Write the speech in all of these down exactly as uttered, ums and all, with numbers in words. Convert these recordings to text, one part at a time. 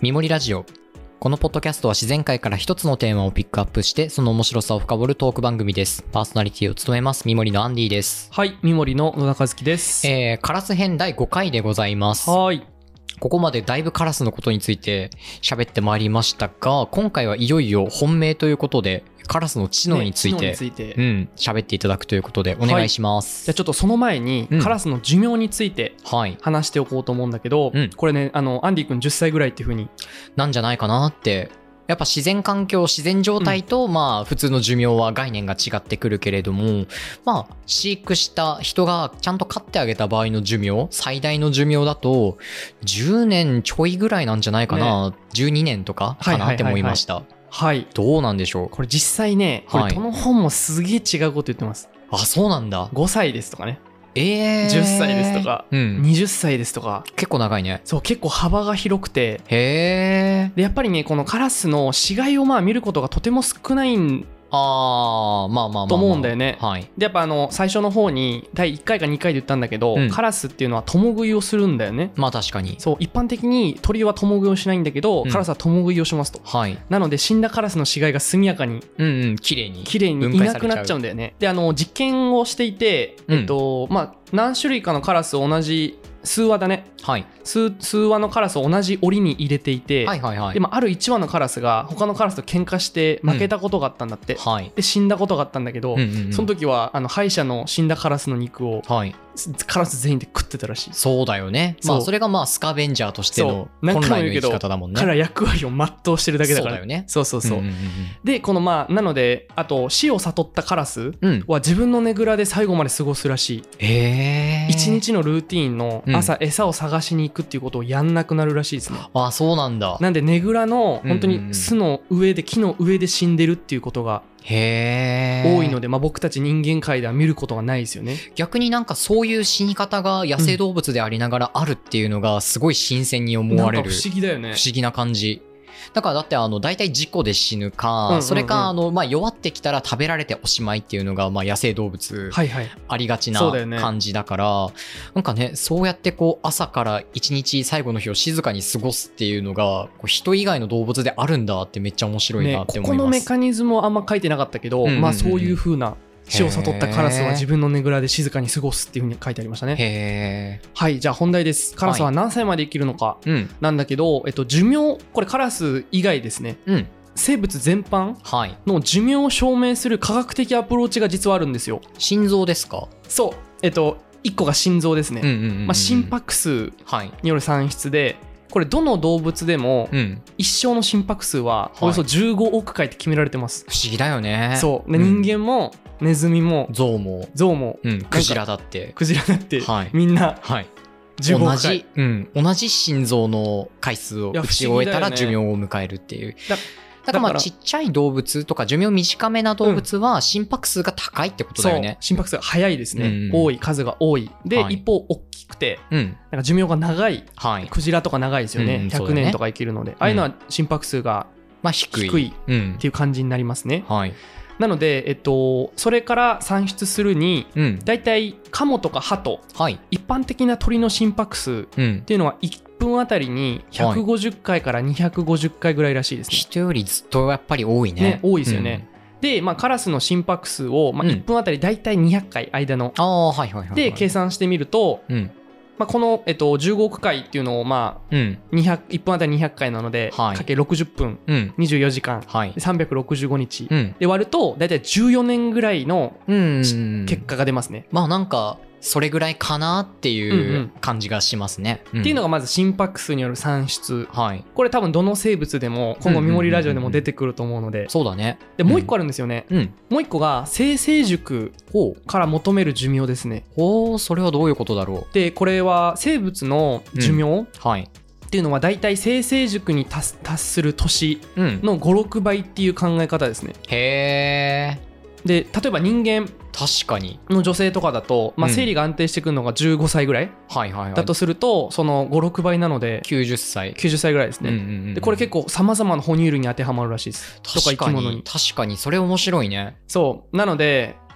みもりラジオ。このポッドキャストは自然界から一つのテーマをピックアップしてその面白さを深掘るトーク番組です。パーソナリティを務めますみもりのアンディです。 はい、みもりの野田和樹です。 えー、カラス編だいごかいでございます。 はい。 ここまでだいぶカラスのことについて喋ってまいりましたが、今回はいよいよ本命ということでカラスの知能について、ね、知能についてうん喋っていただくということでお願いします。 はい、じゃあちょっとその前に、うん、カラスの寿命について話しておこうと思うんだけど、うん、これねあのアンディ君じゅっさいぐらいっていう風になんじゃないかなって。やっぱ自然環境自然状態と、うん、まあ普通の寿命は概念が違ってくるけれども、まあ飼育した人がちゃんと飼ってあげた場合の寿命、最大の寿命だとじゅうねんちょいぐらいなんじゃないかな、ね、じゅうにねんとかかなって思いました。はいはいはいはい、どうなんでしょう。 これ実際ね、これどの本もすげえ違うこと言ってます。 あ、そうなんだ。 ごさいですとかね。 えー、 じゅっさいですとか、うん、にじゅっさいですとか。 結構長いね。 そう、結構幅が広くて。 へー。 でやっぱりねこのカラスの死骸をまあ見ることがとても少ないんあーまあまあまあ、まあ、 と思うんだよね。 はい、でやっぱあの最初の方にだいいっかいかにかいで言ったんだけど、うん、カラスっていうのは共食いをするんだよね。 まあ確かに。 そう一般的に鳥は共食いをしないんだけど、うん、カラスは共食いをしますと。はい、なので死んだカラスの死骸が速やかにうんうん綺麗に綺麗にいなくなっちゃうんだよね。であの実験をしていて、えっと、うん、まあ何種類かのカラスを同じ数羽だね、はい、数, 数羽のカラスを同じ檻に入れていて、はいはいはい、で、まあ、あるいち羽のカラスが他のカラスと喧嘩して負けたことがあったんだって、うんはい、で死んだことがあったんだけど、うんうんうん、その時はあの敗者の死んだカラスの肉を、はい、カラス全員で食ってたらしい。 そうだよね。まあそれがまあスカベンジャーとしての本来の生き方だもんね。 彼は役割を全うしてるだけだから。 そうだよね。 そうそうそう、うんうんうん、でこのまあなのであと死を悟ったカラスは自分のねぐらで最後まで過ごすらしい。へー。一日のルーティーンの朝、うん、餌を探しに行くっていうことをやんなくなるらしいですね。 あ、そうなんだ。 なんでねぐらの本当に巣の上で木の上で死んでるっていうことがへー多いので、まあ、僕たち人間界では見ることがないですよね。 逆になんかそういう死に方が野生動物でありながらあるっていうのがすごい新鮮に思われる。 なんか不思議だよね。 不思議な感じだから。だってあの大体事故で死ぬか、うんうんうん、それかあの、まあ、弱ってきたら食べられておしまいっていうのが、まあ、野生動物ありがちな感じだから、はいはい、なんかねそうやってこう朝から一日最後の日を静かに過ごすっていうのがこう人以外の動物であるんだってめっちゃ面白いなって思います、ね、ここのメカニズムはあんま書いてなかったけど、うんうんうん、まあそういう風な死を悟ったカラスは自分のねぐらで静かに過ごすっていう風に書いてありましたね。 へー。 はい、じゃあ本題です。カラスは何歳まで生きるのかなんだけど、はい、えっと、寿命、これカラス以外ですね、うん、生物全般の寿命を証明する科学的アプローチが実はあるんですよ。 心臓ですか？ そう、えっといっこが心臓ですね、うんうんうんうん、まあ、心拍数による算出で、これどの動物でも一生の心拍数はおよそじゅうごおく回って決められてます、 はい、不思議だよね。 そうで、うん、人間もネズミもゾウもゾウも、 うん、クジラだってクジラだって、はい、みんなじゅうごおく回、 同じ、うん、同じ心臓の回数を打ち終えたら寿命を迎えるっていう。だだからまあちっちゃい動物とか寿命短めな動物は心拍数が高いってことだよね、うん、 心拍数が速いですね、うんうん、多い数が多いで、はい、一方大きくて、うん、なんか寿命が長い、はい、クジラとか長いですよね、うん、ひゃくねんとか生きるので、うん、ああいうのは心拍数がまあ低い、 低いっていう感じになりますね、 うんはい、 なので、えっと、それから算出するに、うん、だいたいカモとかハト、はい、一般的な鳥の心拍数っていうのはいっぷんあたりにひゃくごじゅっかいからにひゃくごじゅっかいぐらいらしいですね。 人よりずっとやっぱり多い ね, ね多いですよね、うん、で、まあ、カラスの心拍数を、まあ、いっぷんあたりだいたいにひゃっかい間の、うん、で計算してみると、うんまあ、この、えっと、じゅうごおく回っていうのを、まあうん、にひゃくいっぷんあたりにひゃっかいなので、はい、かけろくじゅっぷん、うん、にじゅうよじかん、はい、さんびゃくろくじゅうごにち、うん、で割るとだいたいじゅうよねんぐらいの結果が出ますね。 まあなんかそれぐらいかなっていう感じがしますね、 うんうん、っていうのがまず心拍数による算出、はい、これ多分どの生物でも今後ミモリラジオでも出てくると思うので、うんうんうんうん、 そうだね。 でもう一個あるんですよね、うん、もう一個が生成熟から求める寿命ですね。 ほう、それはどういうことだろう。でこれは生物の寿命、うんはい、っていうのはだいたい生成熟に 達, 達する年のご、ろくばいっていう考え方ですね、 うん、へー。 で例えば人間確かにの女性とかだと、まあ、生理が安定してくるのがじゅうごさいぐらいだとすると、そのご、ろくばいなのできゅうじゅっさいきゅうじゅっさいぐらいですね、うんうんうん、でこれ結構さまざまな哺乳類に当てはまるらしいです。 確かに、とか生き物に。確かにそれ面白いね。 そうなので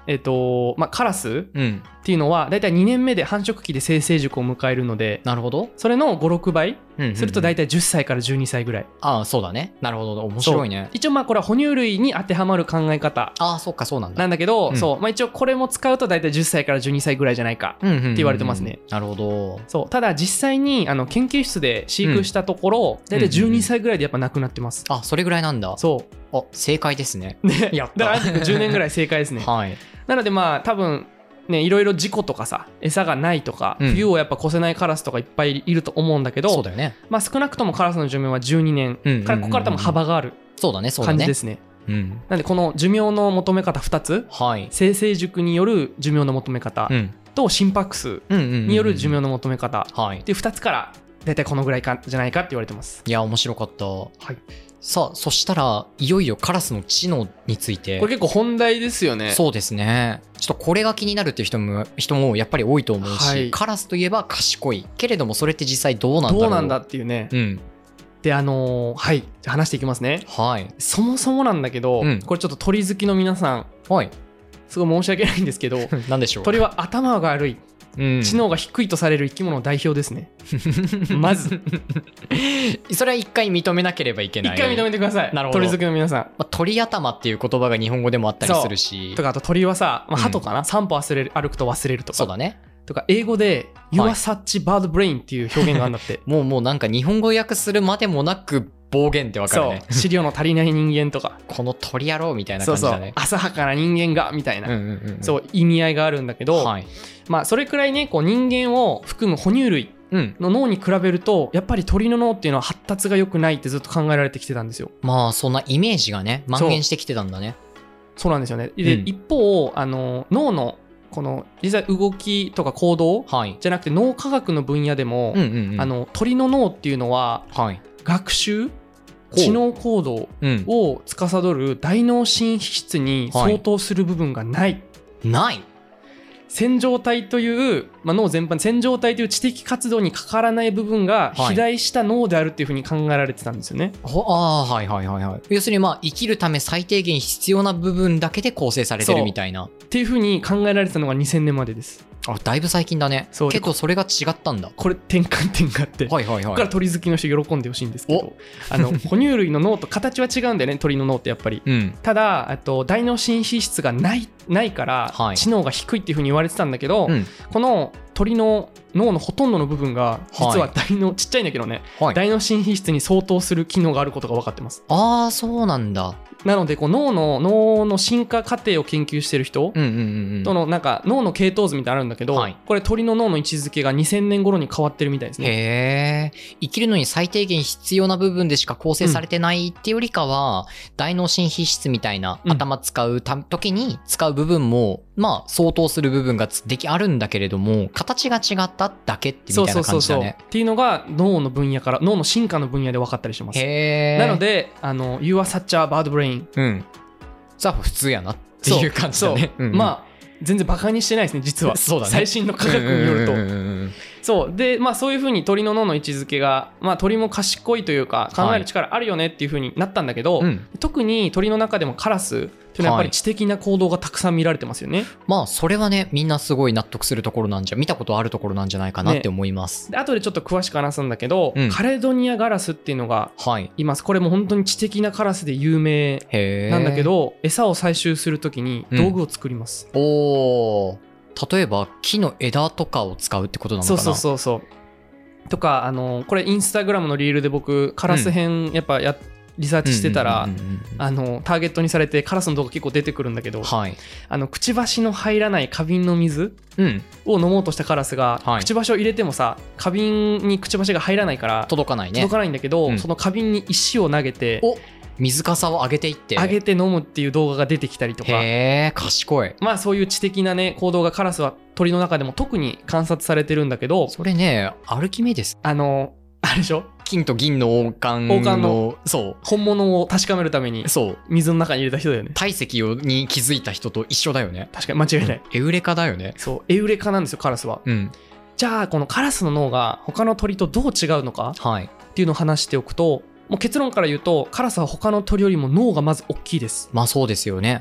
えっとまあ、カラスっていうのはだいたいにねんめで繁殖期で成成熟を迎えるので、 なるほど、 それのご、ろくばいするとだいたいじゅっさいからじゅうにさいぐらい。 ああそうだね、なるほど、面白いね。 一応まあこれは哺乳類に当てはまる考え方ああそっかそうなんだなんだけど、うん、そうまあ、一応これも使うとだいたいじゅっさいからじゅうにさいぐらいじゃないかって言われてますね、うんうんうん、 なるほど。 そうただ実際にあの研究室で飼育したところ、うん、だいたいじゅうにさいぐらいでやっぱ亡くなってます、 うんうんうん、あそれぐらいなんだ。 そうあ正解ですね。 ねやっただからじゅうねんぐらい正解ですねはいなのでまあ多分ね、いろいろ事故とかさ餌がないとか、うん、冬をやっぱ越せないカラスとかいっぱいいると思うんだけど、 そうだよね、 まあ、少なくともカラスの寿命はじゅうにねん、うんうんうんうん、からここから多分幅がある感じですね。うん、なんでこの寿命の求め方ふたつ、はい、生成熟による寿命の求め方、うん、と心拍数による寿命の求め方、うんうんうん、っていうふたつからだいたいこのぐらいかじゃないかって言われてます。 いや面白かった、 はい、 さあそしたらいよいよカラスの知能について。 これ結構本題ですよね。 そうですね、ちょっとこれが気になるっていう人も人もやっぱり多いと思うし、はい、カラスといえば賢いけれどもそれって実際どうなんだろう、 どうなんだっていうね、うん、であのー、はいじゃ話していきますね。 はい、 そもそもなんだけど、うん、これちょっと鳥好きの皆さん、はい、すごい申し訳ないんですけど何でしょう、 鳥は頭が悪い、うん、知能が低いとされる生き物の代表ですねまずそれは一回認めなければいけない。 一回認めてください。なるほど、鳥好きの皆さん、 まあ、鳥頭っていう言葉が日本語でもあったりするし、 とかあと鳥はさ、まあ、鳩かな、うん、散歩忘れる歩くと忘れるとか、 そうだね、 とか英語で Your such bad brain っていう表現があるんだってもうもうなんか日本語訳するまでもなく暴言ってわかるね。 そう資料の足りない人間とかこの鳥野郎みたいな感じだね。そうそう浅はかな人間がみたいな、うんうんうんうん、そう意味合いがあるんだけど、はい、まあそれくらいねこう人間を含む哺乳類の脳に比べると、うん、やっぱり鳥の脳っていうのは発達が良くないってずっと考えられてきてたんですよ。 まあそんなイメージがね蔓延してきてたんだね。 そう、そうなんですよね。で、うん、一方あの脳のこの実際動きとか行動、はい、じゃなくて脳科学の分野でも、うんうんうん、あの鳥の脳っていうのは、はい、学習知能行動を司る大脳新皮質に相当する部分がない、 はい、ない線条体という、まあ、脳全般線条体という知的活動にかからない部分が肥大した脳であるっていうふうに考えられてたんですよね、 はい、ああはいはいはいはい。要するにまあ生きるため最低限必要な部分だけで構成されてるみたいなっていうふうに考えられてたのがにせんねんまでです。 あだいぶ最近だね。そうけどそれが違ったんだ。 これ転換点があって、はいはいはい、ここから鳥好きの人喜んでほしいんですけどあの哺乳類の脳と形は違うんだよね鳥の脳ってやっぱり、うん、ただと大脳新皮質がないないから、はい、知能が低いっていう風に言われてたんだけど、うん、この鳥の脳のほとんどの部分が実は大脳、はい、ちっちゃいんだけどね、はい、大脳新皮質に相当する機能があることが分かってます。 ああそうなんだ。 なのでこう脳の脳の進化過程を研究してる人とのなんか脳の系統図みたいなのあるんだけど、はい、これ鳥の脳の位置づけがにせんねん頃に変わってるみたいですね。 へー。生きるのに最低限必要な部分でしか構成されてないっていうよりかは、うん、大脳新皮質みたいな頭使うた時に使う部分も、まあ相当する部分ができあるんだけれども形が違っただけってみたいな感じだね。そうそうそうそうっていうのが脳の分野から脳の進化の分野で分かったりします。 へー。 なのであの You are such a bad brain、 うん、さあ普通やなっていう感じだね。 そう、うんうん、まあ全然バカにしてないですね実は。そうだね、最新の科学によると。そうでまあそういう風に鳥の脳の位置づけが、まあ、鳥も賢いというか考える力あるよねっていう風になったんだけど、はい、うん、特に鳥の中でもカラスっていうのはやっぱり知的な行動がたくさん見られてますよね、はい、 まあそれはねみんなすごい納得するところなんじゃ見たことあるところなんじゃないかなって思います、 ね、で後でちょっと詳しく話すんだけど、うん、カレドニアガラスっていうのがいます、はい、これも本当に知的なカラスで有名なんだけど餌を採集するときに道具を作ります、 うん、おー例えば木の枝とかを使うってことなのかな。 そうそうそうそうとかあのこれインスタグラムのリールで僕カラス編やっぱや、うん、リサーチしてたらあのターゲットにされてカラスの動画結構出てくるんだけど、はい、あのくちばしの入らない花瓶の水を飲もうとしたカラスが、うん、くちばしを入れてもさ花瓶にくちばしが入らないから届かないね。 届かないんだけど、うん、その花瓶に石を投げてお水かさを上げていって上げて飲むっていう動画が出てきたりとか。 へー賢い。 まあそういう知的なね行動がカラスは鳥の中でも特に観察されてるんだけど、 それねアルキメデスあのあれでしょ金と銀の王冠の王冠のそう本物を確かめるためにそう水の中に入れた人だよね。 体積に気づいた人と一緒だよね。 確かに間違いない、 うん、エウレカだよね。 そうエウレカなんですよカラスは、うん、じゃあこのカラスの脳が他の鳥とどう違うのか、はい、っていうのを話しておくともう結論から言うとカラスは他の鳥よりも脳がまず大きいです。 まあそうですよね。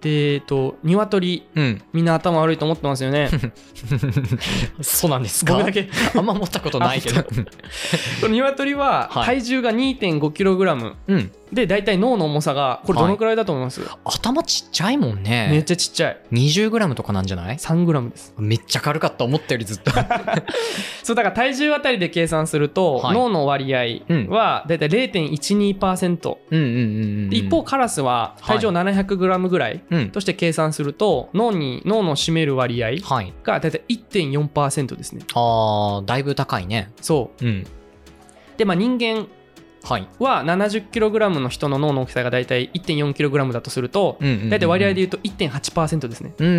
でえっと鶏、うん、みんな頭悪いと思ってますよねそうなんですか。僕だけあんま思ったことないけどこの鶏は体重が にてんごキログラム、はい、で大体脳の重さがこれどのくらいだと思います？はい、 頭ちっちゃいもんね。 めっちゃちっちゃい。 にじゅうグラム とかなんじゃない？ さんグラム です。 めっちゃ軽かった、思ったよりずっとそうだから体重あたりで計算すると、はい、脳の割合はだいたい れいてんいちにパーセント、うん、一方カラスは体重 ななひゃくグラム ぐらいとして計算すると、うん、脳に脳の占める割合がだいたい いってんよんパーセント ですね。 あーだいぶ高いね。 そう、うん、でまあ人間は ななじゅっキログラム の人の脳の大きさがだいたい いってんよんキログラム だとすると、だいたい割合で言うと いってんはちパーセント ですね。 うん。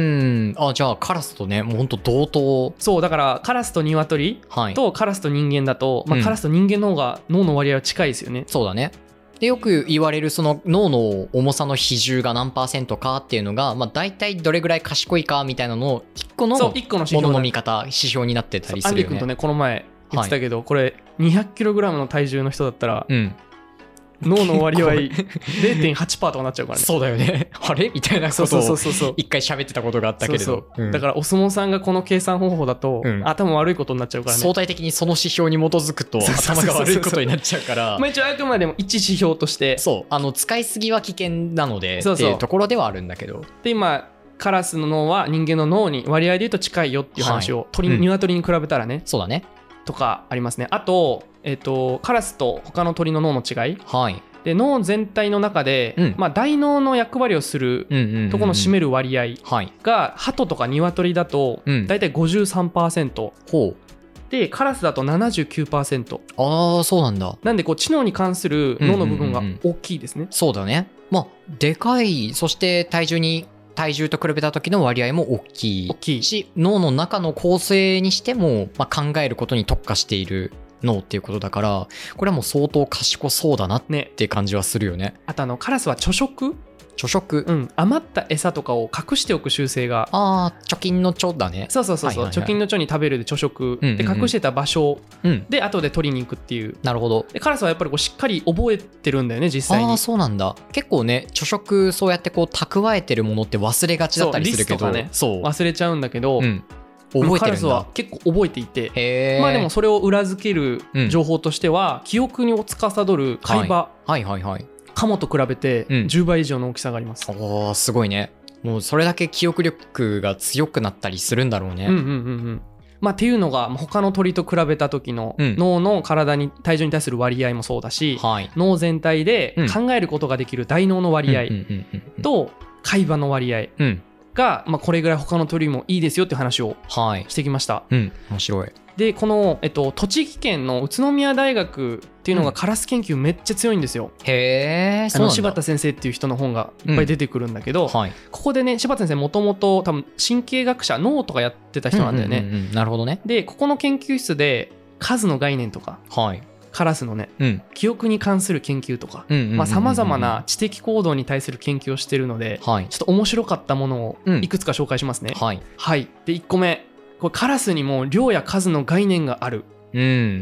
あ、じゃあカラスとね、もうほんと同等。 そうだからカラスとニワトリとカラスと人間だと、まあ、カラスと人間の方が脳の割合は近いですよね。 うん、そうだね。でよく言われるその脳の重さの比重が何パーセントかっていうのが、まあ、大体どれぐらい賢いかみたいなのをいっこのものの見方指標になってたりするよね。 アンディ君とねこの前言ってたけど、はい、これ にひゃくキログラム の体重の人だったら、うん、脳の割合 れいてんはちパーセント とかなっちゃうからね。 そうだよね。あれみたいなことを一回喋ってたことがあったけれど、そうそう、 うん、だからお相撲さんがこの計算方法だと、うん、頭悪いことになっちゃうからね。 相対的にその指標に基づくと頭が悪いことになっちゃうからまあ一応あくまでも一指標として、 そうあの使いすぎは危険なのでっていうところではあるんだけど、 で今カラスの脳は人間の脳に割合で言うと近いよっていう話を、はい、鳥、うん、鶏に比べたらね、 そうだねとかありますね。あと、えーと、カラスと他の鳥の脳の違い、はい、で脳全体の中で、うんまあ、大脳の役割をするところの占める割合が鳩とか鶏だとだいたい ごじゅうさんパーセント、うん、でカラスだと ななじゅうきゅうパーセント。 ああそうなんだ。 なんでこう知能に関する脳の部分が大きいですね、うんうんうん、 そうだね。まあでかい。そして体重に体重と比べた時の割合も大きい大きいし、脳の中の構成にしても、まあ、考えることに特化している脳っていうことだから、これはもう相当賢そうだなって感じはするよね。ね、 あとあのカラスは貯食貯食、 うん、余った餌とかを隠しておく習性が。 ああ貯金の貯だね。 そうそうそうそう、はいはいはい、貯金の貯に食べるで貯食、うんうんうん、で隠してた場所、うん、で後で取りに行くっていう。 なるほど。 でカラスはやっぱりこうしっかり覚えてるんだよね実際に。 ああそうなんだ。結構ね貯食そうやってこう蓄えてるものって忘れがちだったりするけど、そうリスとかね、そう忘れちゃうんだけど、うん覚えてるんだ。 カラスは結構覚えていて、まあでもそれを裏付ける情報としては、うん、記憶に司る海馬、はいはいはいはい、カモと比べてじゅうばい以上の大きさがあります、 うん、おーすごいね。もうそれだけ記憶力が強くなったりするんだろうね。 うんうんうんうんまあ、っていうのが他の鳥と比べた時の脳の体に体重に対する割合もそうだし、うん、脳全体で考えることができる大脳の割合と海馬の割合、うんが、まあ、これぐらい他の鳥もいいですよっていう話をしてきました、はいうん、 面白い。 でこの、えっと、栃木県の宇都宮大学っていうのがカラス研究めっちゃ強いんですよ、うん、 へー、 あの柴田先生っていう人の本がいっぱい出てくるんだけど、うんはい、ここでね柴田先生もともと多分神経学者脳とかやってた人なんだよね、うんうんうんうん、 なるほどね。 でここの研究室で数の概念とか、はいカラスのね、うん、記憶に関する研究とかさまざまな知的行動に対する研究をしているので、はい、ちょっと面白かったものをいくつか紹介しますね、うんはいはい、でいっこめこれカラスにも量や数の概念がある、うん、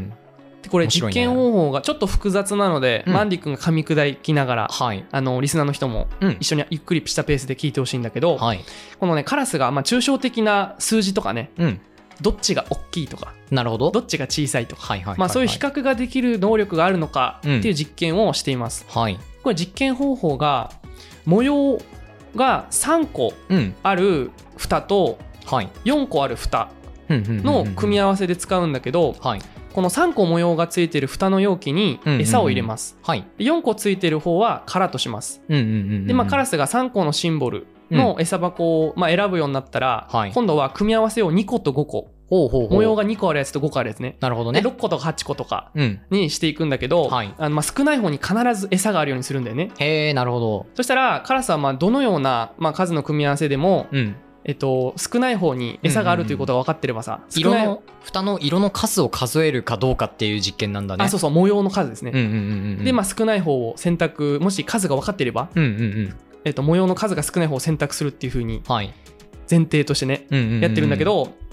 でこれ実験方法がちょっと複雑なので、うん、マンディ君が噛み砕きながら、はい、あのリスナーの人も一緒にゆっくりしたペースで聞いてほしいんだけど、はい、このねカラスがまあ抽象的な数字とかね、うんどっちが大きいとか、なるほど、どっちが小さいとか、はいはいはいはい、まあ、そういう比較ができる能力があるのかっていう実験をしています、うんはい、これ実験方法が模様がさんこある蓋とよんこある蓋の組み合わせで使うんだけど、はい、このさんこ模様がついてる蓋の容器に餌を入れます、うんうんうんはい、でよんこついてる方は殻とします、うんうんうんうん、でまあカラスがさんこのシンボルの餌箱をまあ選ぶようになったら、うん、今度は組み合わせをにことごこ、ほうほうほう模様がにこあるやつとごこあるやつね。なるほどね。でろっことかはっことかにしていくんだけど、うんはい、あのまあ少ない方に必ず餌があるようにするんだよね。へー、なるほど。そしたらカラスはまあどのようなまあ数の組み合わせでも、うんえっと、少ない方に餌があるということが分かってればさ、うんうんうん、色の蓋の色の数を数えるかどうかっていう実験なんだね。あ、そうそう、模様の数ですね、うんうんうんうん、で、まあ、少ない方を選択、もし数が分かっていれば、うんうんうんえっと、模様の数が少ない方を選択するっていう風に前提としてね、はい、やってるんだけど、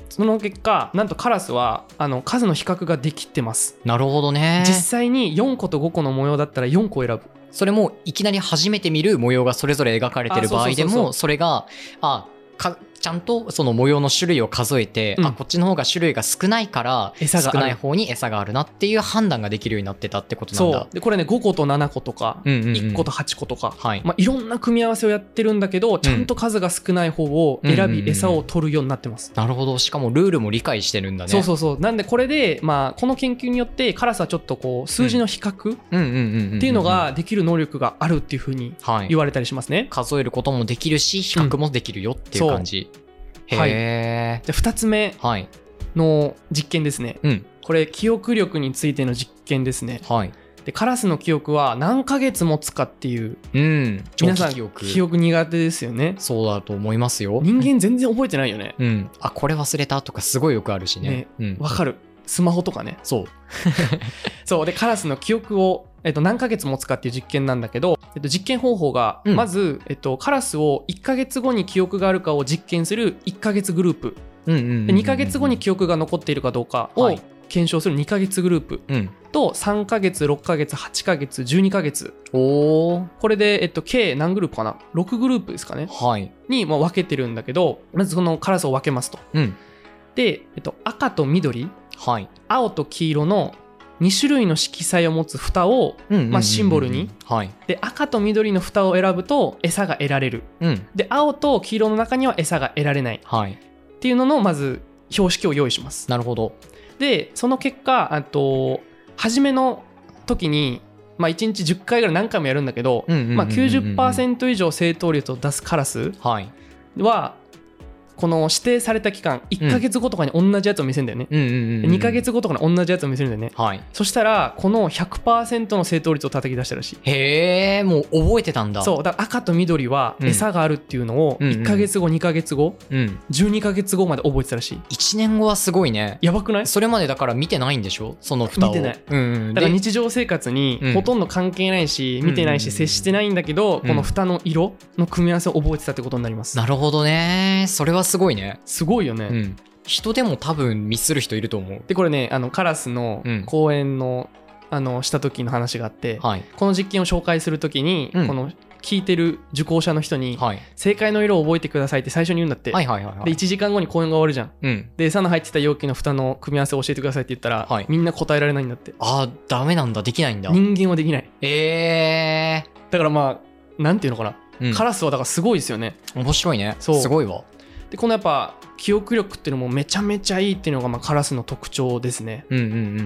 その結果なんとカラスはあの数の比較ができてます。 なるほどね。 実際によんことごこの模様だったらよんこ選ぶ。 それもいきなり初めて見る模様がそれぞれ描かれてる場合でも、それがあかちゃんとその模様の種類を数えて、うん、あこっちの方が種類が少ないから餌が少ない方に餌があるなっていう判断ができるようになってたってことなんだ。 そうでこれねごことななことか、うんうんうん、いっことはちことか、 はいまあ、いろんな組み合わせをやってるんだけどちゃんと数が少ない方を選び餌を取るようになってます、 うんうんうん、なるほど。しかもルールも理解してるんだね。 そうそうそう。なんでこれで、まあ、この研究によってカラスはちょっとこう数字の比較っていうのができる能力があるっていうふうに言われたりしますね、はい、 数えることもできるし比較もできるよっていう感じ、うんはい、でふたつめの実験ですね、はいうん、これ記憶力についての実験ですね、はい、でカラスの記憶は何ヶ月持つかっていう、うん、皆さん記憶、記憶苦手ですよね。 そうだと思いますよ。 人間全然覚えてないよね、 うん、あこれ忘れたとかすごいよくあるしね、ね、 うん、分かる。スマホとかね。 そうそうでカラスの記憶を、えっと、何ヶ月持つかっていう実験なんだけど、えっと、実験方法が、うん、まず、えっと、カラスをいっかげつごに記憶があるかを実験するいっかげつグループ、にかげつごに記憶が残っているかどうかを検証するにかげつグループ、はい、とさんかげつろっかげつはちかげつじゅうにかげつ、おこれで、えっと、計何グループかなろくグループですかね、はい、に、まあ、分けてるんだけど、まずそのカラスを分けますと、うん、で、えっと、赤と緑、はい、青と黄色のに種類の色彩を持つ蓋を、まあ、シンボルに、はい、で赤と緑の蓋を選ぶと餌が得られる、うん、で青と黄色の中には餌が得られない、はい、っていうののまず標識を用意します。 なるほど。 でその結果あと初めの時に、まあ、いちにちじゅっかいぐらい何回もやるんだけど、まあ、きゅうじゅっパーセント 以上正答率を出すカラスは、はいこの指定された期間いっかげつごとかに同じやつを見せるんだよね、うん、にかげつごとかに同じやつを見せるんだよね、はい、そしたらこの ひゃくパーセント の正答率を叩き出したらしい。 へえ、もう覚えてたんだ。 そうだから赤と緑は餌があるっていうのをいっかげつご、にかげつご、うん、じゅうにかげつごまで覚えてたらしい。 いちねんごはすごいね。 やばくない？ それまでだから見てないんでしょその蓋を。見てない、うんうん、 だから日常生活にほとんど関係ないし、うん、見てないし接してないんだけど、うん、この蓋の色の組み合わせを覚えてたってことになります。 なるほどね。それはすごいね。 すごいよね、うん、 人でも多分ミスる人いると思う。 でこれねあのカラスの講演の、うん、あのした時の話があって、はい、この実験を紹介する時に、うん、この聞いてる受講者の人に、はい、正解の色を覚えてくださいって最初に言うんだって、はいはいはいはい、でいちじかんごに講演が終わるじゃん、うん、で餌の入ってた容器の蓋の組み合わせを教えてくださいって言ったら、はい、みんな答えられないんだって。 あーダメなんだ。できないんだ。 人間はできない。 えー、 だからまあなんていうのかな、うん、カラスはだからすごいですよね。 面白いね。そうすごいわ。 でこのやっぱ記憶力っていうのもめちゃめちゃいいっていうのがまあカラスの特徴ですね。うんうんうんうんうんうん。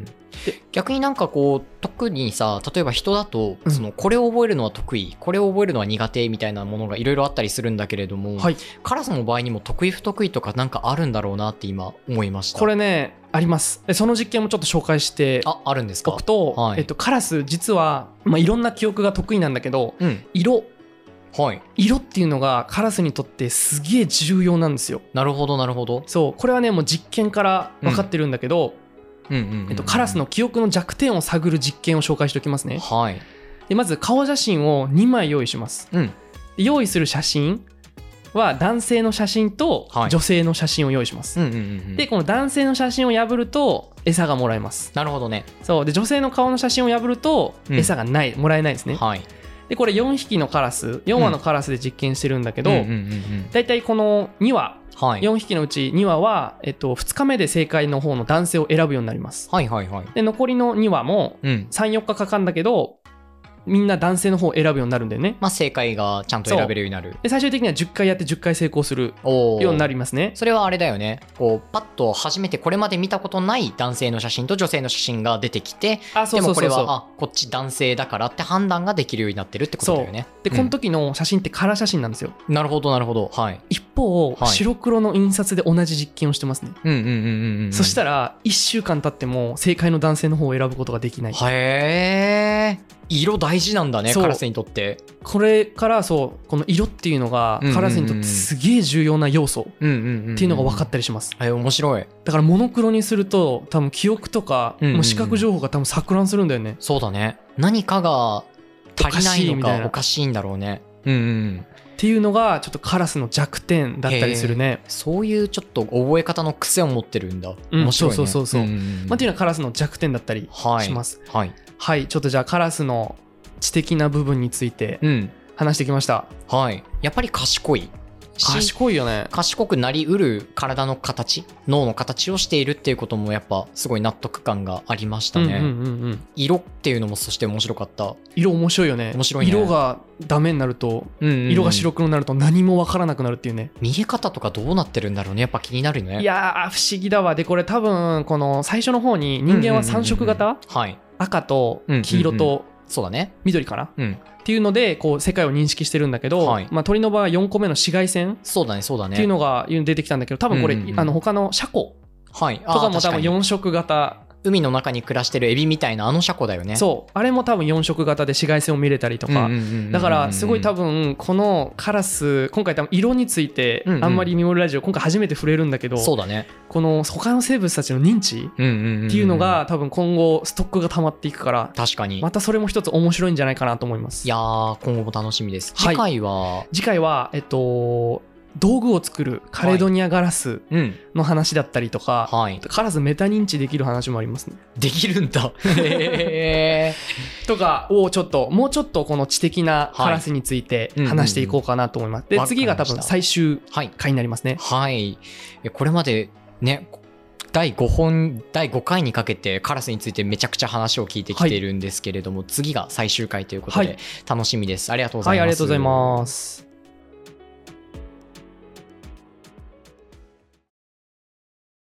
で逆になんかこう特にさ例えば人だと、うん、そのこれを覚えるのは得意これを覚えるのは苦手みたいなものがいろいろあったりするんだけれども、はい、カラスの場合にも得意不得意とかなんかあるんだろうなって今思いました。 これねあります。でその実験もちょっと紹介してああるんですか。 おくと、はい、えっと、カラス実は、まあ、いろんな記憶が得意なんだけど、うん、色はい、色っていうのがカラスにとってすげえ重要なんですよ。 なるほどなるほど。 そうこれはねもう実験から分かってるんだけど、カラスの記憶の弱点を探る実験を紹介しておきますね、はい、でまず顔写真をにまい用意します、うん、で用意する写真は男性の写真と女性の写真を用意します、はい、でこの男性の写真を破ると餌がもらえます。 なるほどね。 そうで女性の顔の写真を破ると餌がない、うん、もらえないですね、はい、でこれよんひきのカラスよんわのカラスで実験してるんだけど、だいたいこのにわ、はい、よんひきのうちにわは、えっと、ふつかめで正解の方の男性を選ぶようになります、はいはいはい、で残りのにわもさん、よっかかかるんだけどみんな男性の方を選ぶようになるんだよね。 まあ正解がちゃんと選べるようになる。 で最終的にはじゅっかいやってじゅっかい成功するようになりますね。 それはあれだよね。こうパッと初めてこれまで見たことない男性の写真と女性の写真が出てきて、あそうそうそうそう、でもこれはあこっち男性だからって判断ができるようになってるってことだよね。 で、うん、この時の写真ってカラー写真なんですよ。 なるほどなるほど。はい。 一方、はい、白黒の印刷で同じ実験をしてますね。うんうんうんうんうん。そしたらいっしゅうかん経っても正解の男性の方を選ぶことができない。 へー。色大事なんだね、カラスにとって。 これからそうこの色っていうのがカラスにとってすげえ重要な要素っていうのが分かったりします。 え、面白い。 だからモノクロにすると多分記憶とか、うんうん、もう視覚情報が多分錯乱するんだよね。 そうだね。何かが足りないのかおかしいんだろうね。 うんうん、っていうのがちょっとカラスの弱点だったりするね。 そういうちょっと覚え方の癖を持ってるんだ。面白いね。 そうそうそうそう、うんうん、まあ、っていうのはカラスの弱点だったりします。 はい、はいはい、ちょっとじゃあカラスの知的な部分について話してきました、 うん、はい。やっぱり賢い賢いよね。 賢くなりうる体の形、脳の形をしているっていうこともやっぱすごい納得感がありましたね、うんうんうんうん、色っていうのもそして面白かった。 色面白いよね。 面白いね。 色がダメになると、うんうんうん、色が白黒になると何も分からなくなるっていうね。 見え方とかどうなってるんだろうね。やっぱ気になるね。 いやー不思議だわ。でこれ多分この最初の方に人間はさん色型、うんうんうんうん、はい、赤と黄色と、うんうんうん、 そうだね、 緑かな、うん、っていうのでこう世界を認識してるんだけど、はい、まあ、鳥の場合はよんこめの紫外線そうだねそうだねっていうのが出てきたんだけど、多分これ、うんうん、あの他のシャコとかも多分よん色型、 海の中に暮らしてるエビみたいなあのシャコだよね。 そうあれも多分よん色型で紫外線を見れたりとか、だからすごい多分このカラス今回多分色についてあんまり見守るラジオ今回初めて触れるんだけど、 そうだね、 この他の生物たちの認知っていうのが多分今後ストックが溜まっていくから、 確かにまたそれも一つ面白いんじゃないかなと思います。 いやー今後も楽しみです。次回は、 はい、次回はえっと道具を作るカレドニアガラスの話だったりとか、はい、カラスメタ認知できる話もありますね。 できるんだへーとかをちょっともうちょっとこの知的なカラスについて話していこうかなと思います、はい、うんうん、で次が多分最終回になりますね。 はい、はい、これまでねだいごほんだいごかいにかけてカラスについてめちゃくちゃ話を聞いてきているんですけれども、はい、次が最終回ということで楽しみです、はい、ありがとうございます。 はい、ありがとうございます。